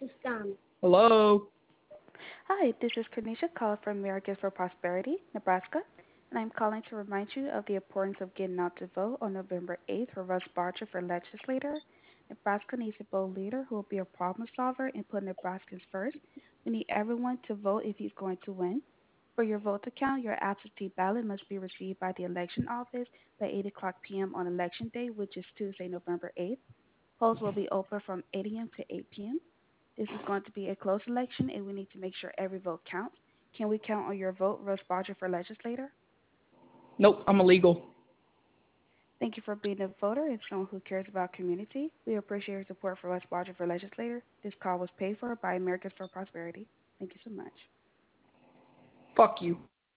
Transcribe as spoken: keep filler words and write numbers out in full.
Hello? Hi, this is Kanisha calling from Americans for Prosperity, Nebraska, and I'm calling to remind you of the importance of getting out to vote on November eighth for Russ Barger for legislator. Nebraska needs a bold leader who will be a problem solver and put Nebraskans first. We need everyone to vote if he's going to win. For your vote to count, your absentee ballot must be received by the election office by eight o'clock p m on election day, which is Tuesday, November eighth. Polls will be open from eight a m to eight p m This is going to be a close election, and we need to make sure every vote counts. Can we count on your vote, Russ Barger, for legislator? Nope, I'm illegal. Thank you for being a voter and someone who cares about community. We appreciate your support for Russ Barger for legislator. This call was paid for by Americans for Prosperity. Thank you so much. Fuck you.